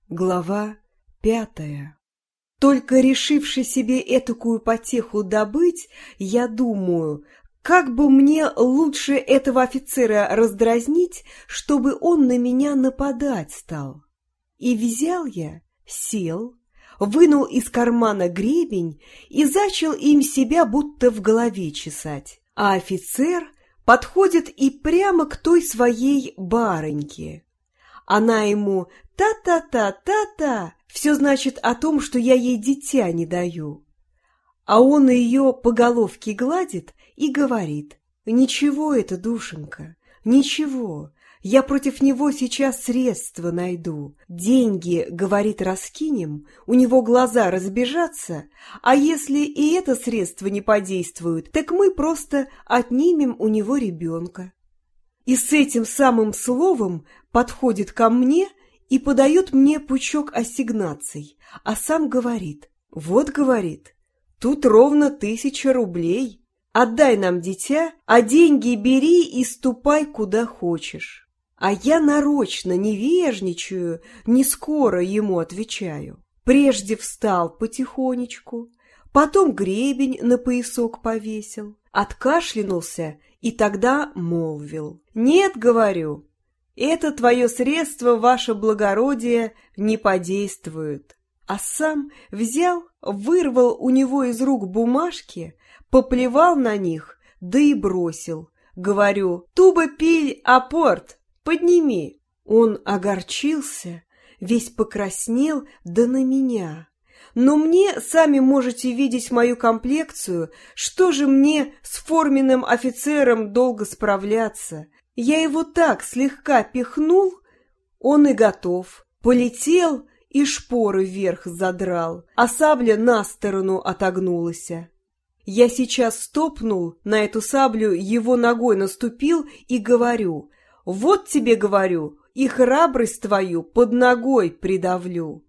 Глава 5. Только решивши себе этакую потеху добыть, я думаю, как бы мне лучше этого офицера раздразнить, чтобы он на меня нападать стал. И взял я, сел, вынул из кармана гребень и зачал им себя будто в голове чесать. А офицер подходит и прямо к той своей барыньке. Она ему «та-та-та-та-та», все значит о том, что я ей дитя не даю. А он ее по головке гладит и говорит: «Ничего это, душенька, ничего, я против него сейчас средства найду. Деньги, — говорит, — раскинем, у него глаза разбежатся, а если и это средство не подействует, так мы просто отнимем у него ребенка». И с этим самым словом подходит ко мне и подает мне пучок ассигнаций, а сам говорит: «Вот, — говорит, — тут ровно 1000 рублей. Отдай нам дитя, а деньги бери и ступай куда хочешь». А я нарочно невежничаю, не скоро ему отвечаю. Прежде встал потихонечку, потом гребень на поясок повесил, откашлянулся и тогда молвил: «Нет, — говорю, — это твое средство, ваше благородие, не подействует». А сам взял, вырвал у него из рук бумажки, поплевал на них, да и бросил. Говорю: «Туба пиль апорт, подними». Он огорчился, весь покраснел, да на меня. Но мне, сами можете видеть мою комплекцию, что же мне с форменным офицером долго справляться? Я его так слегка пихнул, он и готов. Полетел и шпоры вверх задрал, а сабля на сторону отогнулась. Я сейчас стопнул на эту саблю, его ногой наступил и говорю: «Вот тебе, — говорю, — и храбрость твою под ногой придавлю».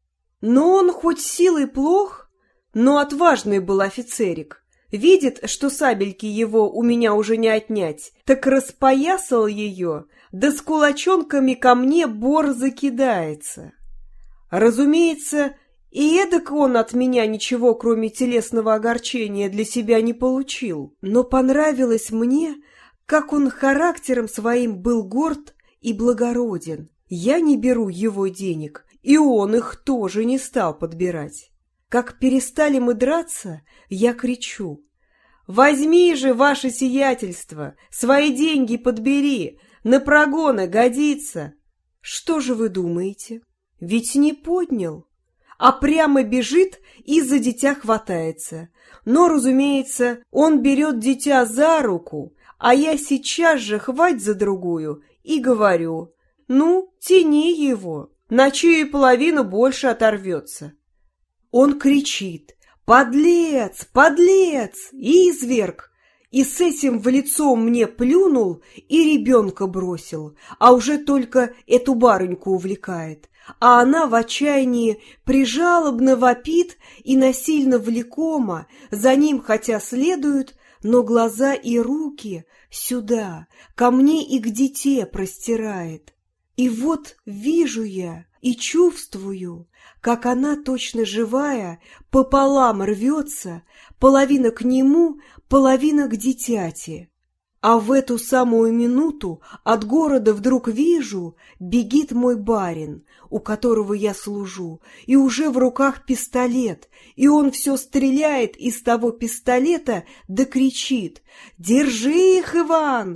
Но он хоть силой плох, но отважный был офицерик. Видит, что сабельки его у меня уже не отнять, так распоясал ее, да с кулачонками ко мне борзо кидается. Разумеется, и эдак он от меня ничего, кроме телесного огорчения, для себя не получил. Но понравилось мне, как он характером своим был горд и благороден. Я не беру его денег, и он их тоже не стал подбирать. Как перестали мы драться, я кричу: «Возьми же, ваше сиятельство, свои деньги подбери, на прогоны годится». Что же вы думаете? Ведь не поднял, а прямо бежит и за дитя хватается. Но, разумеется, он берет дитя за руку, а я сейчас же хвать за другую и говорю: «Ну, тяни его, на чью половину больше оторвется». Он кричит: «Подлец, подлец, изверг!» И с этим в лицо мне плюнул и ребенка бросил, а уже только эту барыньку увлекает. А она в отчаянии прижалобно вопит и насильно влекома, за ним хотя следует, но глаза и руки сюда, ко мне и к дите простирает. И вот вижу я и чувствую, как она, точно живая, пополам рвется, половина к нему, половина к дитяти. А в эту самую минуту от города вдруг вижу, бегит мой барин, у которого я служу, и уже в руках пистолет, и он все стреляет из того пистолета, да кричит: «Держи их, Иван,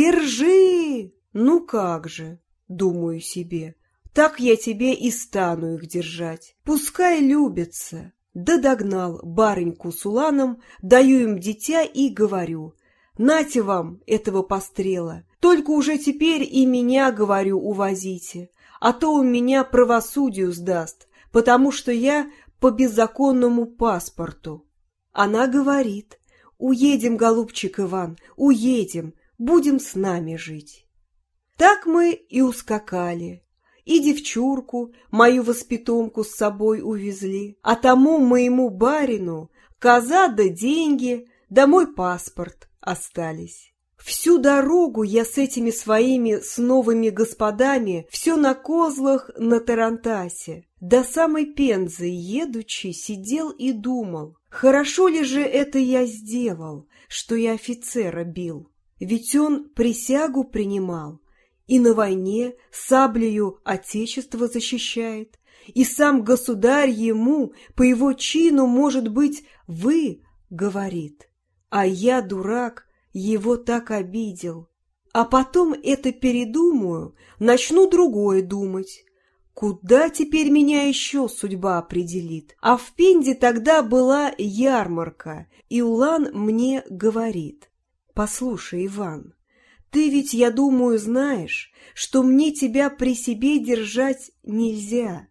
держи!» Ну как же, думаю себе, так я тебе и стану их держать. Пускай любятся. Да догнал барыньку с уланом, даю им дитя и говорю: «Нате вам этого пострела, только уже теперь и меня, говорю, увозите, а то он меня правосудию сдаст, потому что я по беззаконному паспорту». Она говорит: «Уедем, голубчик Иван, уедем, будем с нами жить». Так мы и ускакали, и девчурку, мою воспитомку, с собой увезли, а тому моему барину коза да деньги, да мой паспорт остались. Всю дорогу я с этими своими с новыми господами все на козлах на тарантасе. До самой Пензы едучи сидел и думал, хорошо ли же это я сделал, что я офицера бил. Ведь он присягу принимал, и на войне саблею отечество защищает, и сам государь ему по его чину, может быть, «вы», говорит, а я, дурак, его так обидел. А потом это передумаю, начну другое думать. Куда теперь меня еще судьба определит? А в Пензе тогда была ярмарка, и Улан мне говорит, «Послушай, Иван, ты ведь, я думаю, знаешь, что мне тебя при себе держать нельзя».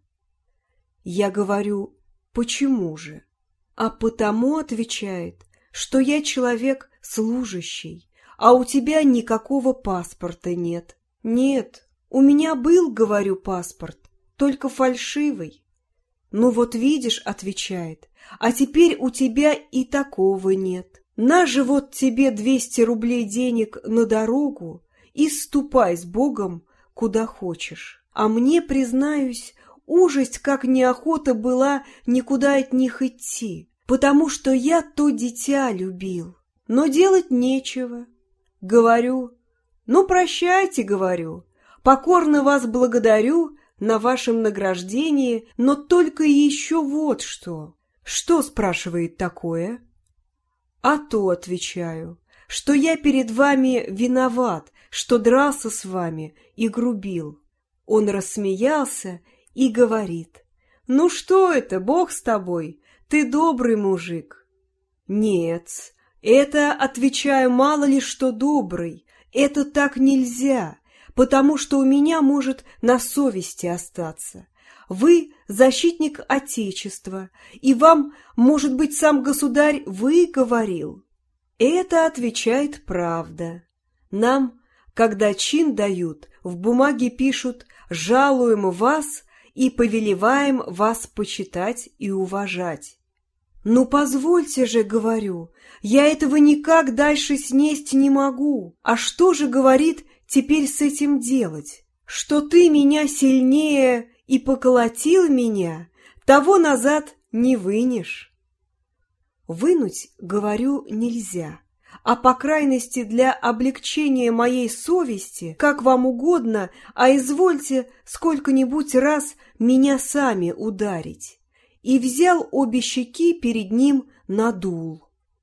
Я говорю, «Почему же?» А потому, отвечает, что я человек служащий, а у тебя никакого паспорта нет. Нет, у меня был, говорю, паспорт, только фальшивый. Ну вот видишь, отвечает, а теперь у тебя и такого нет. На же вот тебе 200 рублей денег на дорогу и ступай с Богом куда хочешь. А мне, признаюсь, ужасть, как неохота была никуда от них идти, потому что я то дитя любил. Но делать нечего. Говорю, ну прощайте, говорю, покорно вас благодарю на вашем награждении, но только еще вот что. Что, спрашивает, такое? А то, отвечаю, что я перед вами виноват, что дрался с вами и грубил. Он рассмеялся и говорит, ну что это, Бог с тобой, ты добрый мужик. Нет, это, отвечаю, мало ли что добрый, это так нельзя, потому что у меня может на совести остаться. Вы защитник Отечества, и вам, может быть, сам государь «вы» говорил. Это, отвечает, правда. Нам, когда чин дают, в бумаге пишут «жалуем вас» и повелеваем вас почитать и уважать. Ну, позвольте же, говорю, я этого никак дальше снесть не могу. А что же, говорит, теперь с этим делать? Что ты меня сильнее и поколотил меня, того назад не вынешь. Вынуть, говорю, нельзя, а по крайности для облегчения моей совести, как вам угодно, а извольте сколько-нибудь раз меня сами ударить. И взял обе щеки перед ним, надул.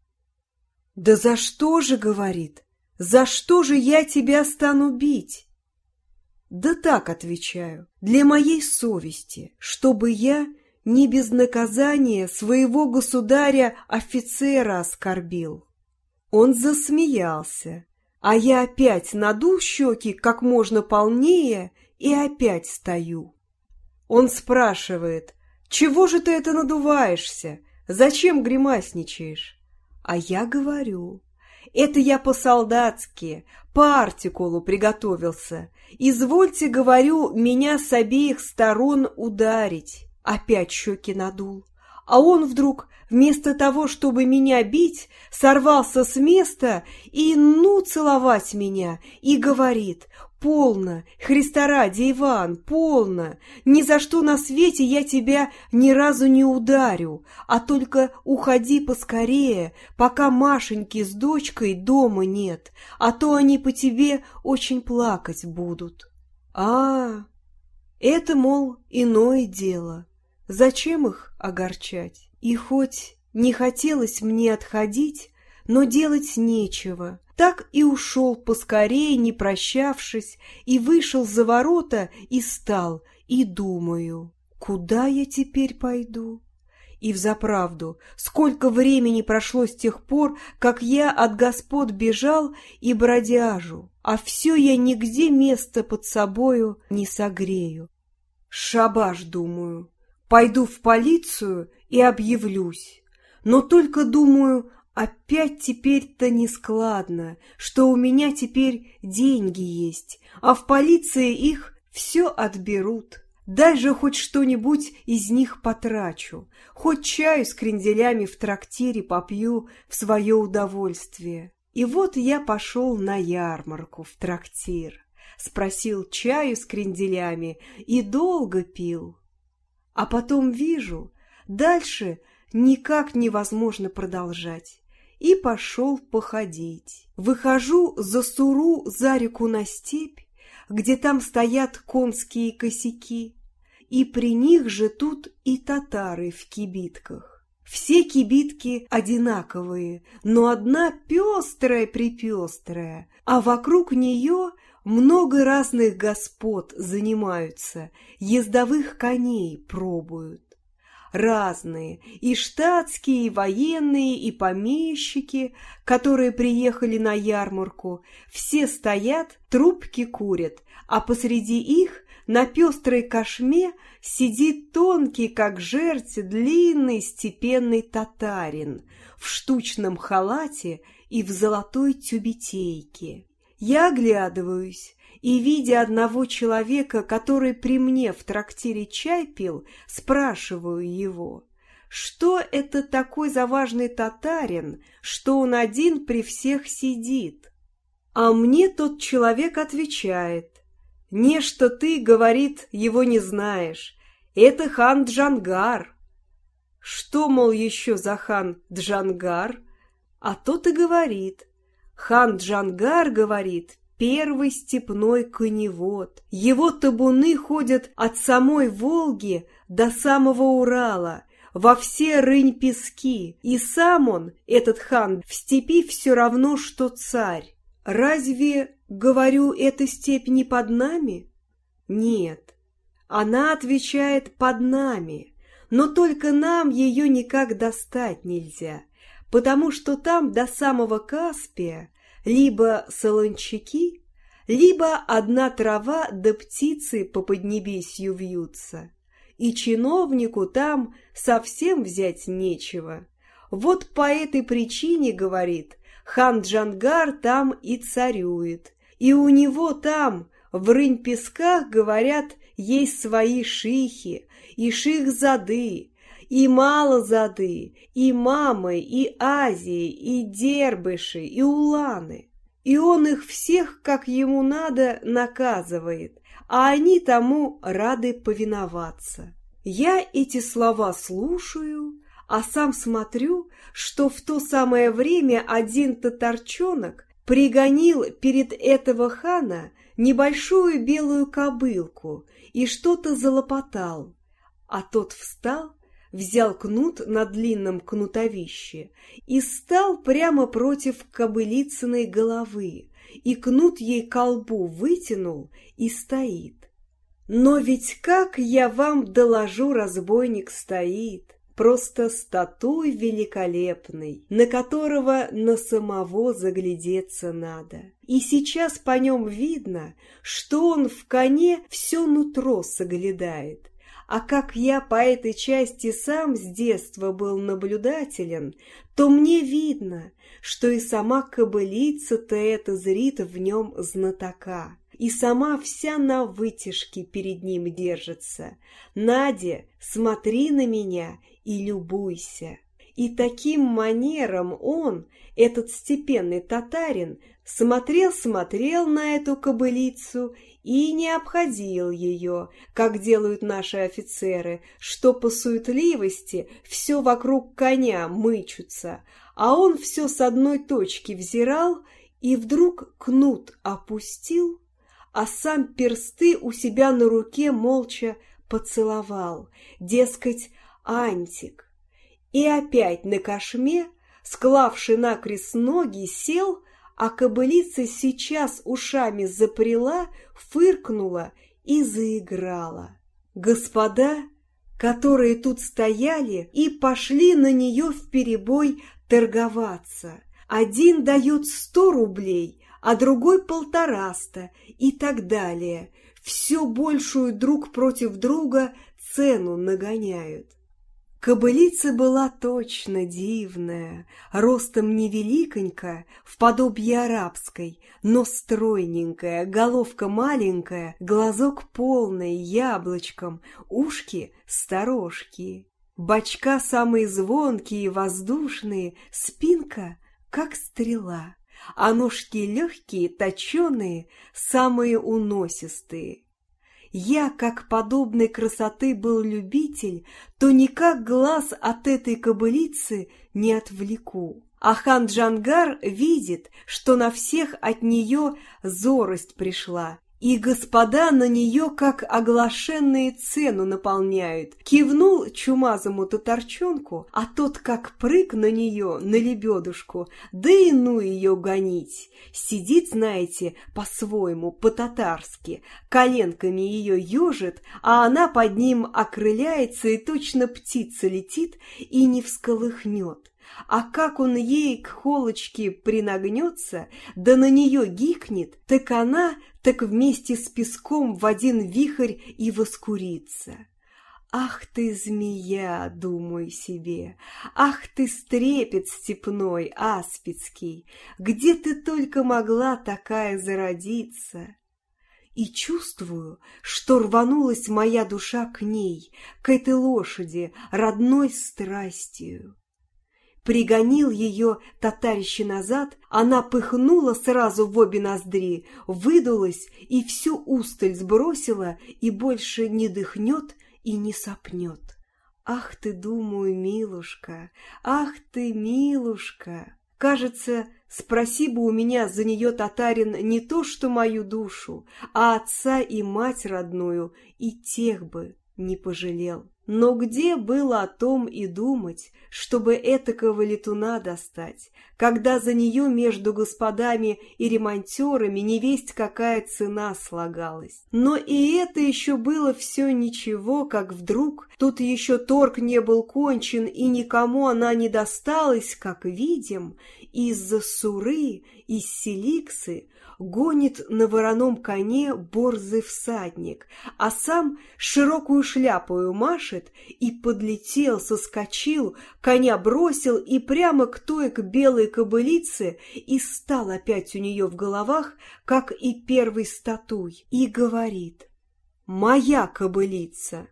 «Да за что же, — говорит, — за что же я тебя стану бить?» «Да так, — отвечаю, — для моей совести, чтобы я не без наказания своего государя-офицера оскорбил». Он засмеялся, а я опять надул щеки как можно полнее и опять стою. Он спрашивает, «Чего же ты это надуваешься? Зачем гримасничаешь?» А я говорю, «Это я по-солдатски, по артикулу приготовился. Извольте, говорю, меня с обеих сторон ударить». Опять щеки надул. А он вдруг, вместо того, чтобы меня бить, сорвался с места и целовать меня, и говорит, «Полно, Христа ради, Иван, полно, ни за что на свете я тебя ни разу не ударю, а только уходи поскорее, пока Машеньки с дочкой дома нет, а то они по тебе очень плакать будут». Это, мол, иное дело. Зачем их огорчать? И хоть не хотелось мне отходить, но делать нечего. Так и ушел поскорее, не прощавшись, и вышел за ворота и стал, и думаю, куда я теперь пойду? И взаправду, сколько времени прошло с тех пор, как я от господ бежал и бродяжу, а все я нигде места под собою не согрею. Шабаш, думаю, пойду в полицию и объявлюсь. Но только, думаю, опять теперь-то нескладно, что у меня теперь деньги есть, а в полиции их все отберут. Дай же хоть что-нибудь из них потрачу, хоть чаю с кренделями в трактире попью в свое удовольствие. И вот я пошел на ярмарку в трактир, спросил чаю с кренделями и долго пил. А потом вижу, дальше никак невозможно продолжать, и пошел походить. Выхожу за Суру за реку на степь, где там стоят конские косяки, и при них же тут и татары в кибитках. Все кибитки одинаковые, но одна пестрая-припестрая, а вокруг нее много разных господ занимаются, ездовых коней пробуют. Разные, и штатские, и военные, и помещики, которые приехали на ярмарку, все стоят, трубки курят, а посреди их на пестрой кошме сидит тонкий, как жерть, длинный степенный татарин в штучном халате и в золотой тюбетейке. Я оглядываюсь и, видя одного человека, который при мне в трактире чай пил, спрашиваю его, что это такой за важный татарин, что он один при всех сидит. А мне тот человек отвечает: «Нечто ты, — говорит, — его не знаешь, это хан Джангар». Что, мол, еще за хан Джангар? А тот и говорит: хан Джангар, говорит, первый степной коневод. Его табуны ходят от самой Волги до самого Урала, во все рынь-пески, и сам он, этот хан, в степи все равно, что царь. Разве, говорю, эта степь не под нами? Нет. Она отвечает: под нами, но только нам ее никак достать нельзя, потому что там до самого Каспия либо солончаки, либо одна трава да птицы по поднебесью вьются, и чиновнику там совсем взять нечего. Вот по этой причине, говорит, хан Джангар там и царюет, и у него там, в рынь-песках, говорят, есть свои шихи, и ших-зады, и мало-зады, и мамы, и Азии, и дербыши, и уланы. И он их всех, как ему надо, наказывает, а они тому рады повиноваться. Я эти слова слушаю, а сам смотрю, что в то самое время один татарчонок пригонил перед этого хана небольшую белую кобылку и что-то залопотал, а тот встал, взял кнут на длинном кнутовище и стал прямо против кобылицыной головы, и кнут ей ко лбу вытянул и стоит. Но ведь, как я вам доложу, разбойник стоит, просто статуй великолепный, на которого на самого заглядеться надо. И сейчас по нем видно, что он в коне все нутро соглядает. А как я по этой части сам с детства был наблюдателен, то мне видно, что и сама кобылица-то эта зрит в нем знатока, и сама вся на вытяжке перед ним держится. «Надя, смотри на меня и любуйся». И таким манером он, этот степенный татарин, смотрел на эту кобылицу и не обходил ее, как делают наши офицеры, что по суетливости все вокруг коня мычутся, а он все с одной точки взирал и вдруг кнут опустил, а сам персты у себя на руке молча поцеловал, дескать, антик. И опять на кошме, склавши накрест ноги, сел, а кобылица сейчас ушами запрела, фыркнула и заиграла. Господа, которые тут стояли, и пошли на нее вперебой торговаться. Один дает 100 рублей, а другой 150 и так далее. Все большую друг против друга цену нагоняют. Кобылица была точно дивная, ростом невеликонькая, в подобие арабской, но стройненькая, головка маленькая, глазок полный, яблочком, ушки сторожки, бочка самые звонкие и воздушные, спинка как стрела, а ножки легкие, точеные, самые уносистые. Я, как подобной красоты был любитель, то никак глаз от этой кобылицы не отвлеку. А хан Джангар видит, что на всех от нее зорость пришла, и господа на нее, как оглашенные, цену наполняют. Кивнул чумазому татарчонку, а тот как прыг на нее, на лебедушку, да и ну ее гонить. Сидит, знаете, по-своему, по-татарски, коленками ее ежит, а она под ним окрыляется, и точно птица летит и не всколыхнет. А как он ей к холочке принагнется, да на нее гикнет, так она так вместе с песком в один вихрь и воскурится. Ах ты, змея, думаю себе, ах ты, стрепет степной, аспидский, где ты только могла такая зародиться? И чувствую, что рванулась моя душа к ней, к этой лошади, родной страстью. Пригонил ее татарище назад, она пыхнула сразу в обе ноздри, выдулась и всю усталь сбросила, и больше не дыхнет и не сопнет. Ах ты, думаю, милушка, ах ты, милушка! Кажется, спроси бы у меня за нее, татарин, не то что мою душу, а отца и мать родную, и тех бы не пожалел. Но где было о том и думать, чтобы этакого летуна достать, когда за нее между господами и ремонтерами невесть какая цена слагалась? Но и это еще было все ничего, как вдруг тут еще торг не был кончен, и никому она не досталась, как видим, из-за Суры, из Селиксы, гонит на вороном коне борзый всадник, а сам широкую шляпою машет и подлетел, соскочил, коня бросил и прямо к той, к белой кобылице, и стал опять у нее в головах, как и первый статуй, и говорит: «Моя кобылица!»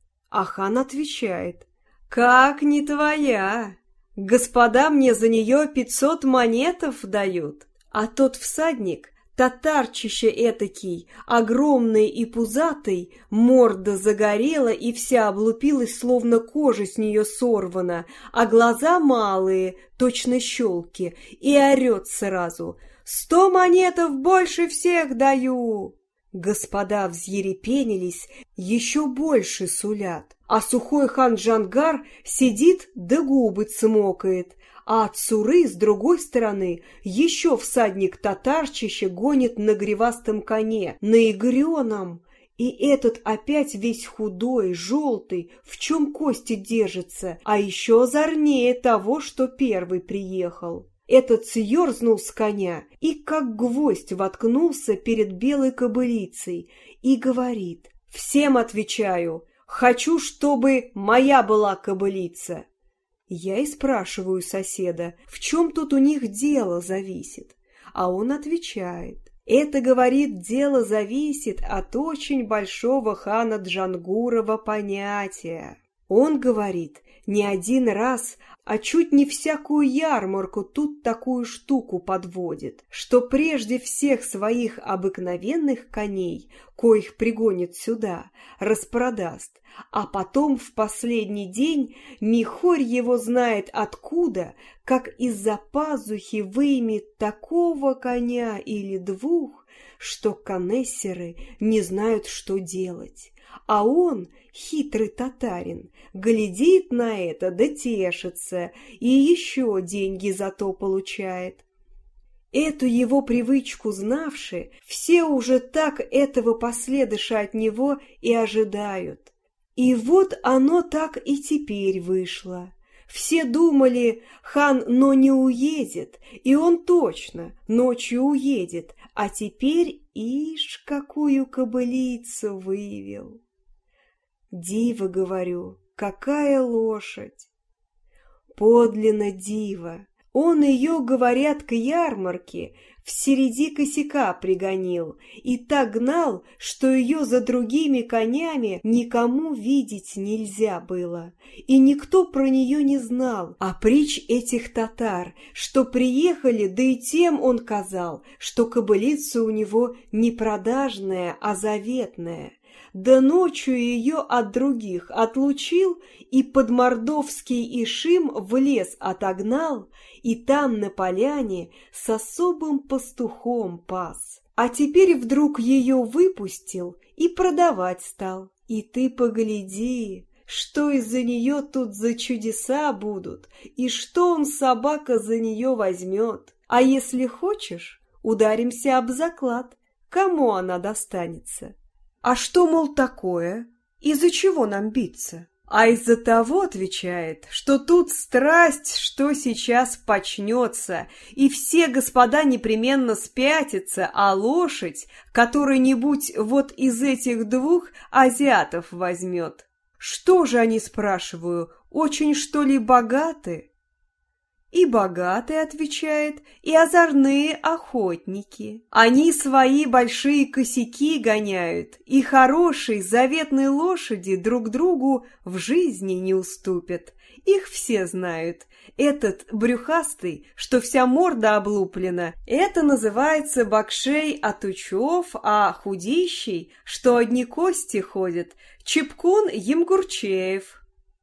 А хан отвечает: «Как не твоя? Господа мне за нее 500 монетов дают». А тот всадник, татарчище этакий, огромный и пузатый, морда загорела и вся облупилась, словно кожа с нее сорвана, а глаза малые, точно щелки, и орет сразу: «100 монетов больше всех даю!» Господа взъерепенились, еще больше сулят, а сухой хан Джангар сидит да губы цмокает, а от Суры с другой стороны еще всадник татарчище гонит на гривастом коне, на игреном, и этот опять весь худой, желтый, в чем кости держится, а еще озорнее того, что первый приехал. Этот съерзнул с коня и как гвоздь воткнулся перед белой кобылицей и говорит: «Всем отвечаю, хочу, чтобы моя была кобылица». Я и спрашиваю соседа, в чем тут у них дело зависит, а он отвечает: «Это, говорит, дело зависит от очень большого хана Джангурова понятия. Он, говорит, не один раз, а чуть не всякую ярмарку тут такую штуку подводит, что прежде всех своих обыкновенных коней, коих пригонит сюда, распродаст, а потом в последний день михорь его знает откуда, как из-за пазухи вымет такого коня или двух, что конессеры не знают, что делать. А он, хитрый татарин, глядит на это да тешится, и еще деньги за то получает». Эту его привычку знавши, все уже так этого последыша от него и ожидают. И вот оно так и теперь вышло. Все думали, хан, но не уедет, и он точно ночью уедет, а теперь ишь какую кобылицу вывел. Диво, говорю, какая лошадь! Подлинно диво, Он ее, говорят, к ярмарке в середи косяка пригонил и так гнал, что ее за другими конями никому видеть нельзя было, и никто про нее не знал. А притч этих татар, что приехали, да и тем он казал, что кобылица у него не продажная, а заветная. Да ночью ее от других отлучил и под мордовский ишим в лес отогнал, и там на поляне с особым пастухом пас. А теперь вдруг ее выпустил и продавать стал. И ты погляди, что из-за нее тут за чудеса будут, и что он, собака, за нее возьмет. А если хочешь, ударимся об заклад, кому она достанется. А что, мол, такое? Из-за чего нам биться? А из-за того, отвечает, что тут страсть, что сейчас почнется, и все господа непременно спятятся, а лошадь, которой-нибудь вот из этих двух азиатов возьмет. Что же они, спрашиваю, очень, что ли, богаты? И богатые, отвечает, и озорные охотники. Они свои большие косяки гоняют, и хорошей заветной лошади друг другу в жизни не уступят. Их все знают. Этот брюхастый, что вся морда облуплена, это называется Бакшей Атучев, а худищий, что одни кости ходят, Чепкун Емгурчеев.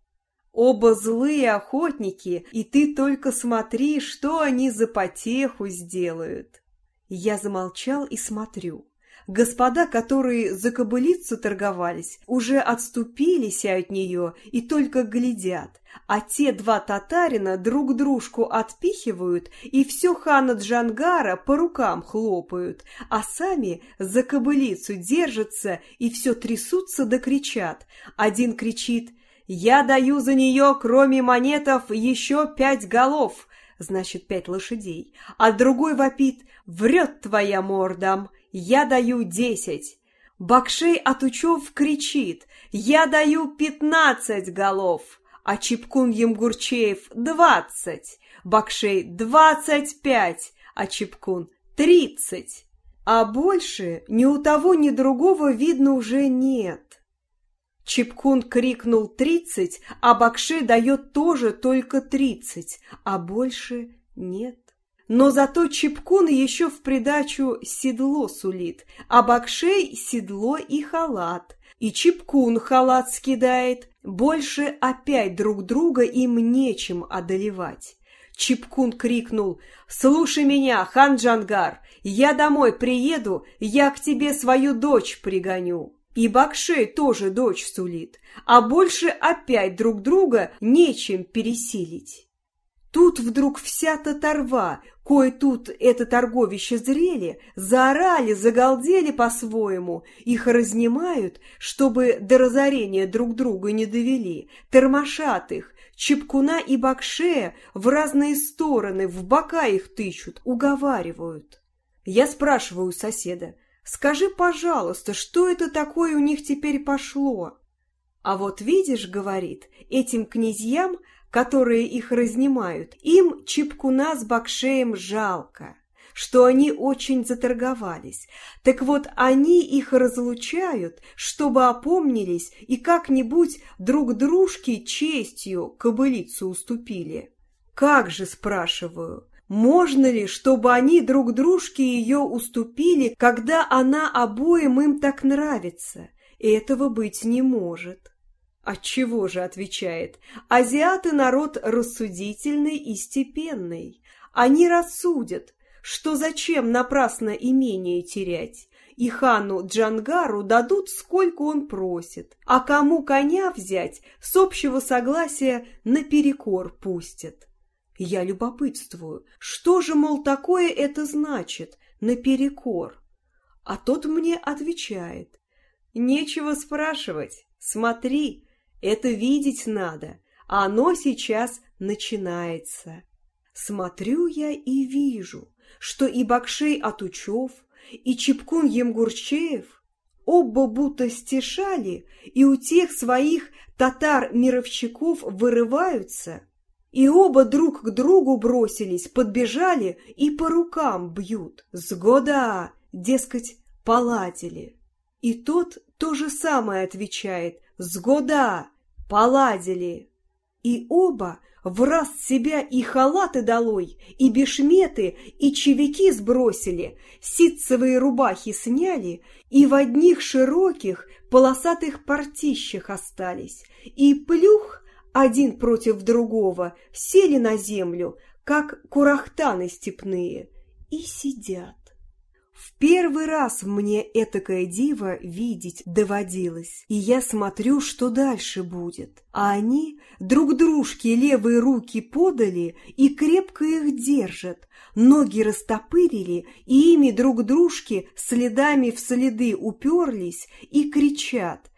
Оба злые охотники, и ты только смотри, что они за потеху сделают. Я замолчал и смотрю. Господа, которые за кобылицу торговались, уже отступились от нее и только глядят, а те два татарина друг дружку отпихивают и все хана Джангара по рукам хлопают, а сами за кобылицу держатся и все трясутся да кричат. Один кричит: «Я даю за нее, кроме монетов, еще 5 голов», значит 5 лошадей, а другой вопит: «Врет твоя мордам, я даю 10». Бакшей Атучев кричит: «Я даю 15 голов», а Чепкун Емгурчеев 20, Бакшей 25, а Чепкун 30, а больше ни у того, ни другого видно уже нет. Чепкун крикнул 30, а Бакшей дает тоже только 30, а больше нет. Но зато Чепкун еще в придачу седло сулит, а Бакшей седло и халат. И Чепкун халат скидает, больше опять друг друга им нечем одолевать. Чепкун крикнул: «Слушай меня, хан Джангар, я домой приеду, я к тебе свою дочь пригоню». И Бакшей тоже дочь сулит, а больше опять друг друга нечем пересилить. Тут вдруг вся татарва, кое тут это торговище зрели, заорали, загалдели по-своему, их разнимают, чтобы до разорения друг друга не довели, тормошат их, Чепкуна и Бакшея в разные стороны, в бока их тычут, уговаривают. Я спрашиваю соседа: «Скажи, пожалуйста, что это такое у них теперь пошло?» «А вот видишь, — говорит, — этим князьям, которые их разнимают, им Чепкуна с Бакшеем жалко, что они очень заторговались. Так вот, они их разлучают, чтобы опомнились и как-нибудь друг дружке честью кобылицу уступили». «Как же, — спрашиваю, — можно ли, чтобы они друг дружке ее уступили, когда она обоим им так нравится? Этого быть не может». «Отчего же, — отвечает, — азиаты народ рассудительный и степенный. Они рассудят, что зачем напрасно имение терять, и хану Джангару дадут, сколько он просит, а кому коня взять, с общего согласия наперекор пустят». Я любопытствую, что же, мол, такое это значит, наперекор? А тот мне отвечает: «Нечего спрашивать, смотри, это видеть надо, а оно сейчас начинается». Смотрю я и вижу, что и Бакшей Атучев, и Чепкун Емгурчеев оба будто стишали, и у тех своих татар-мировщиков вырываются. И оба друг к другу бросились, подбежали и по рукам бьют. Сгода, дескать, поладили. И тот то же самое отвечает: сгода, поладили. И оба враз себя и халаты долой, и бешметы, и чевяки сбросили, ситцевые рубахи сняли, и в одних широких полосатых портищах остались, и плюх один против другого сели на землю, как курахтаны степные, и сидят. В первый раз мне этакое диво видеть доводилось, и я смотрю, что дальше будет. А они друг дружке левые руки подали и крепко их держат, ноги растопырили и ими друг дружке следами в следы уперлись и кричат: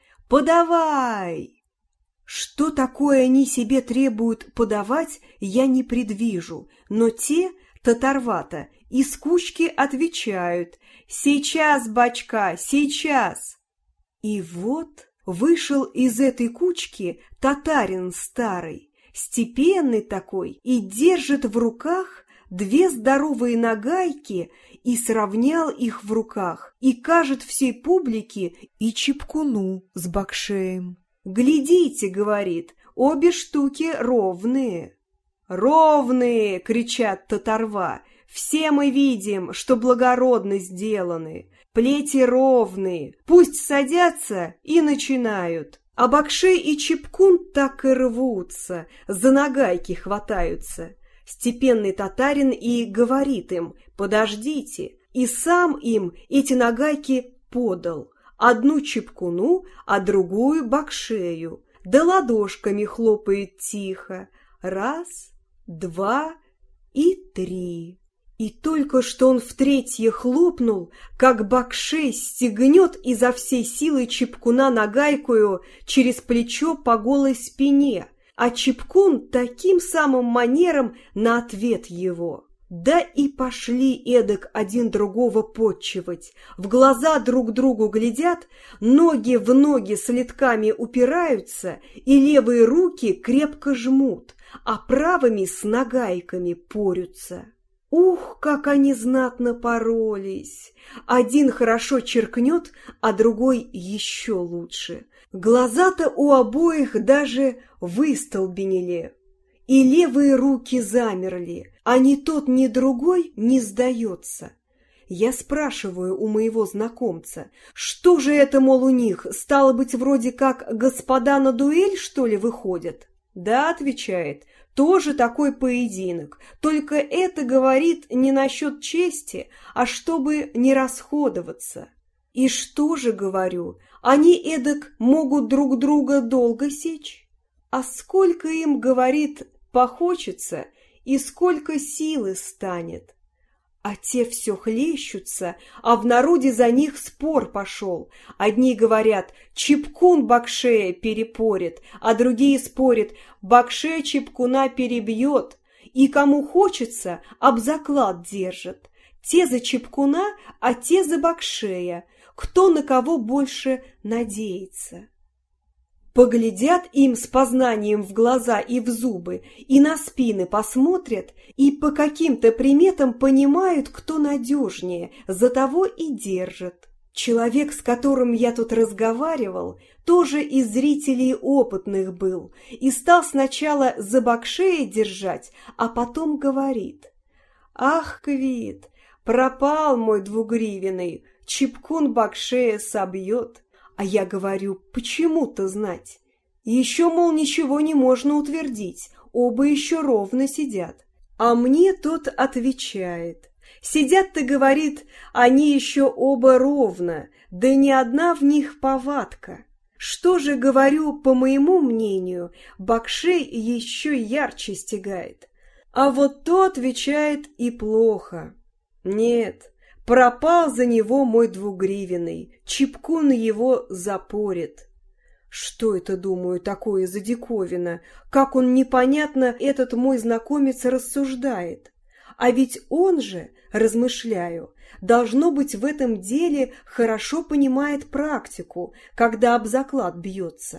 «Подавай!» Что такое они себе требуют подавать, я не предвижу, но те, татарвата, из кучки отвечают: «Сейчас, бачка, сейчас!» И вот вышел из этой кучки татарин старый, степенный такой, и держит в руках две здоровые нагайки, и сравнял их в руках, и кажет всей публике и чепкуну с бакшеем. «Глядите, — говорит, — обе штуки ровные». «Ровные!» — кричат татарва. «Все мы видим, что благородно сделаны. Плети ровные, пусть садятся и начинают». А бакшей и чепкун так и рвутся, за нагайки хватаются. Степенный татарин и говорит им: «Подождите», и сам им эти нагайки подал. Одну чепкуну, а другую бакшею, да ладошками хлопает тихо. Раз, два и три. И только что он в третье хлопнул, как бакшей стегнет изо всей силы чепкуна нагайкою через плечо по голой спине, а чепкун таким самым манером на ответ его. Да и пошли эдак один другого подчивать, в глаза друг другу глядят, ноги в ноги следками упираются, и левые руки крепко жмут, а правыми с нагайками порются. Ух, как они знатно поролись! Один хорошо черкнет, а другой еще лучше. Глаза-то у обоих даже выстолбенели, и левые руки замерли, а ни тот, ни другой не сдается. Я спрашиваю у моего знакомца: что же это, мол, у них, стало быть, вроде как господа на дуэль, что ли, выходят? Да, отвечает, тоже такой поединок, только это, говорит, не насчет чести, а чтобы не расходоваться. И что же, говорю, они эдак могут друг друга долго сечь? А сколько им, говорит, похочется, и сколько силы станет. А те все хлещутся, а в народе за них спор пошел. Одни говорят: чепкун бакшея перепорит, а другие спорят: бакшея чепкуна перебьет. И кому хочется, об заклад держат. Те за чепкуна, а те за бакшея. Кто на кого больше надеется. Поглядят им с познанием в глаза и в зубы, и на спины посмотрят, и по каким-то приметам понимают, кто надежнее, за того и держат. Человек, с которым я тут разговаривал, тоже из зрителей опытных был, и стал сначала за бакшея держать, а потом говорит: «Ах, Квит, пропал мой двугривенный, чепкун бакшея собьет». А я говорю: почему-то знать. Еще, мол, ничего не можно утвердить, оба еще ровно сидят. А мне тот отвечает: сидят-то, говорит, они еще оба ровно, да ни одна в них повадка. Что же, говорю, по моему мнению, бакшей еще ярче стягает. А вот то отвечает: и плохо. Нет, пропал за него мой двугривенный, чепкун его запорит. Что это, думаю, такое за диковина? Как он непонятно, этот мой знакомец, рассуждает? А ведь он же, размышляю, должно быть, в этом деле хорошо понимает практику, когда об заклад бьется.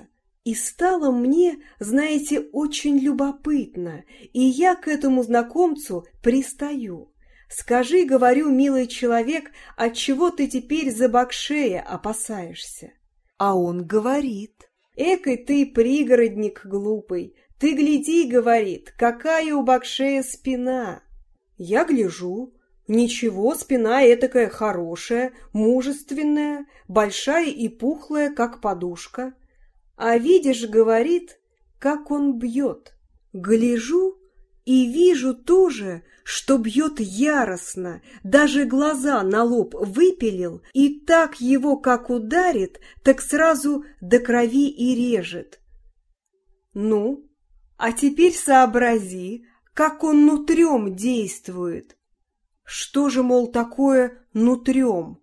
И стало мне, знаете, очень любопытно, и я к этому знакомцу пристаю. Скажи, говорю, милый человек, отчего ты теперь за Бакшея опасаешься? А он говорит: экой ты пригородник глупый, ты гляди, говорит, какая у Бакшея спина. Я гляжу. Ничего, спина этакая хорошая, мужественная, большая и пухлая, как подушка. А видишь, говорит, как он бьет. Гляжу и вижу тоже, что бьет яростно, даже глаза на лоб выпилил, и так его как ударит, так сразу до крови и режет. Ну, а теперь сообрази, как он нутрем действует. Что же, мол, такое нутрем?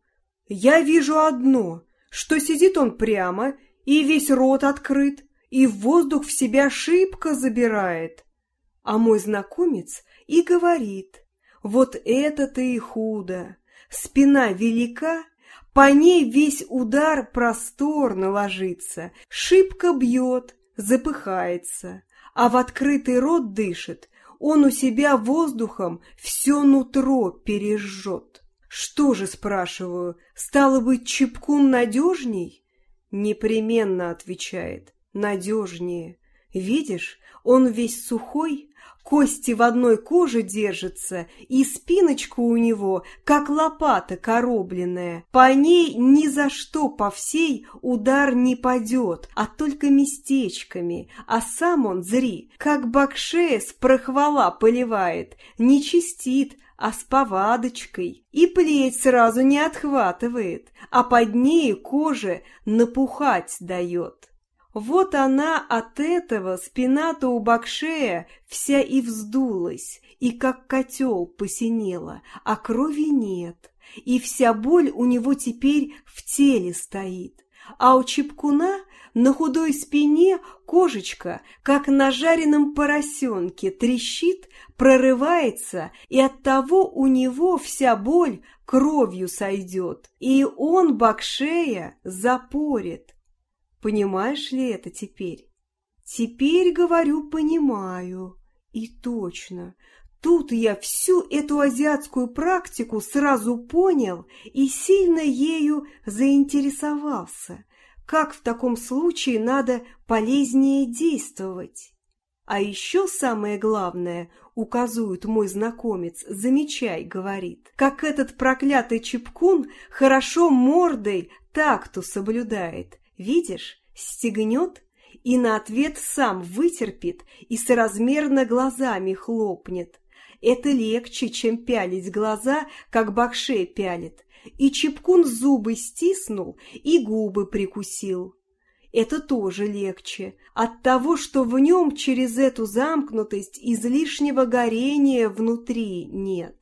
Я вижу одно, что сидит он прямо, и весь рот открыт, и воздух в себя шибко забирает. А мой знакомец и говорит: вот это-то и худо, спина велика, по ней весь удар просторно ложится, шибко бьет, запыхается, а в открытый рот дышит, он у себя воздухом все нутро пережжет. Что же, спрашиваю, стало быть, Чипкун надежней? Непременно, отвечает, надежнее. Видишь, он весь сухой, кости в одной коже держатся, и спиночка у него, как лопата коробленная. По ней ни за что по всей удар не падет, а только местечками. А сам он, зри, как Бакшея с прохвала поливает, не чистит, а с повадочкой, и плеть сразу не отхватывает, а под ней коже напухать дает. Вот она от этого, спина-то у Бакшея вся и вздулась, и как котел посинела, а крови нет, и вся боль у него теперь в теле стоит, а у Чипкуна на худой спине кожечка, как на жареном поросенке, трещит, прорывается, и оттого у него вся боль кровью сойдет, и он Бакшея запорит. Понимаешь ли это теперь? Теперь, говорю, понимаю. И точно. Тут я всю эту азиатскую практику сразу понял и сильно ею заинтересовался. Как в таком случае надо полезнее действовать? А еще самое главное, указывает мой знакомец, замечай, говорит, как этот проклятый Чипкун хорошо мордой такту соблюдает. Видишь, стегнет и на ответ сам вытерпит и соразмерно глазами хлопнет. Это легче, чем пялить глаза, как Бакшей пялит. И Чипкун зубы стиснул и губы прикусил. Это тоже легче от того, что в нем через эту замкнутость излишнего горения внутри нет.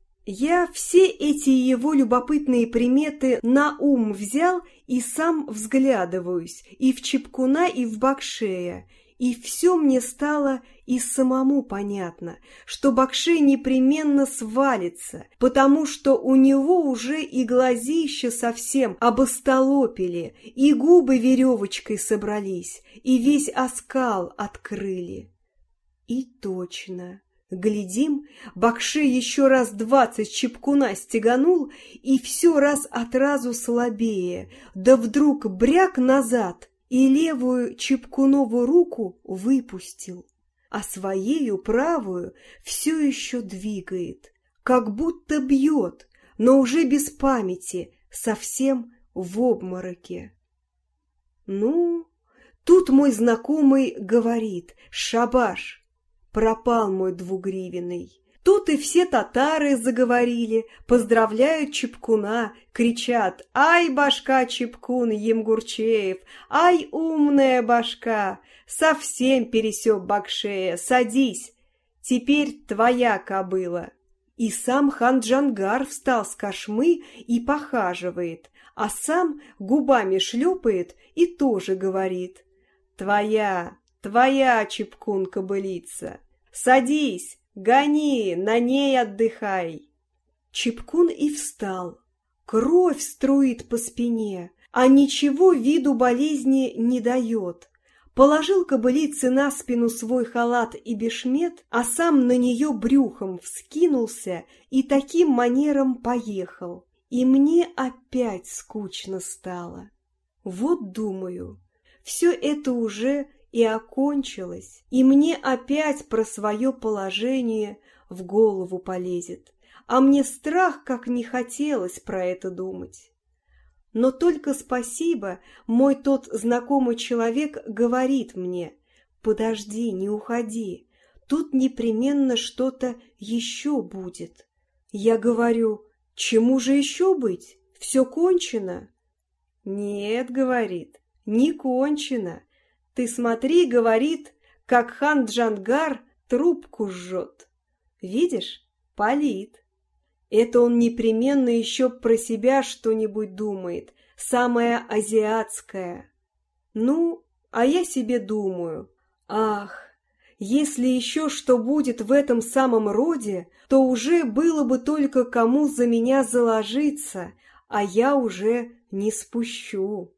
Я все эти его любопытные приметы на ум взял и сам взглядываюсь и в Чипкуна, и в Бакшея, и все мне стало и самому понятно, что Бакшей непременно свалится, потому что у него уже и глазища совсем обостолопили, и губы веревочкой собрались, и весь оскал открыли. И точно. Глядим, Бакшей еще раз 20 Чипкуна стеганул, и все раз отразу слабее, да вдруг бряк назад, и левую Чипкунову руку выпустил, а своею правую все еще двигает, как будто бьет, но уже без памяти, совсем в обмороке. Ну, тут мой знакомый говорит: «Шабаш!» Пропал мой двугривенный. Тут и все татары заговорили, поздравляют Чипкуна, кричат: «Ай, башка Чипкун Емгурчеев! Ай, умная башка! Совсем пересек Бакшея, садись! Теперь твоя кобыла!» И сам хан Джангар встал с кошмы и похаживает, а сам губами шлепает и тоже говорит: «Твоя, твоя, Чипкун-кобылица! Садись, гони, на ней отдыхай!» Чипкун и встал. Кровь струит по спине, а ничего виду болезни не дает. положил кобылице на спину свой халат и бешмет, а сам на нее брюхом вскинулся и таким манером поехал. И мне опять скучно стало. Вот думаю, все это уже и окончилось, и мне опять про свое положение в голову полезет, а мне страх, как не хотелось про это думать. Но только спасибо, мой тот знакомый человек говорит мне: «Подожди, не уходи, тут непременно что-то еще будет». Я говорю: «Чему же еще быть? Все кончено». «Нет, — говорит, — не кончено. Ты смотри, — говорит, — как хан Джангар трубку жжет. Видишь, палит. Это он непременно еще про себя что-нибудь думает, самое азиатское. Ну, а я себе думаю: ах, если еще что будет в этом самом роде, то уже было бы только кому за меня заложиться, а я уже не спущу».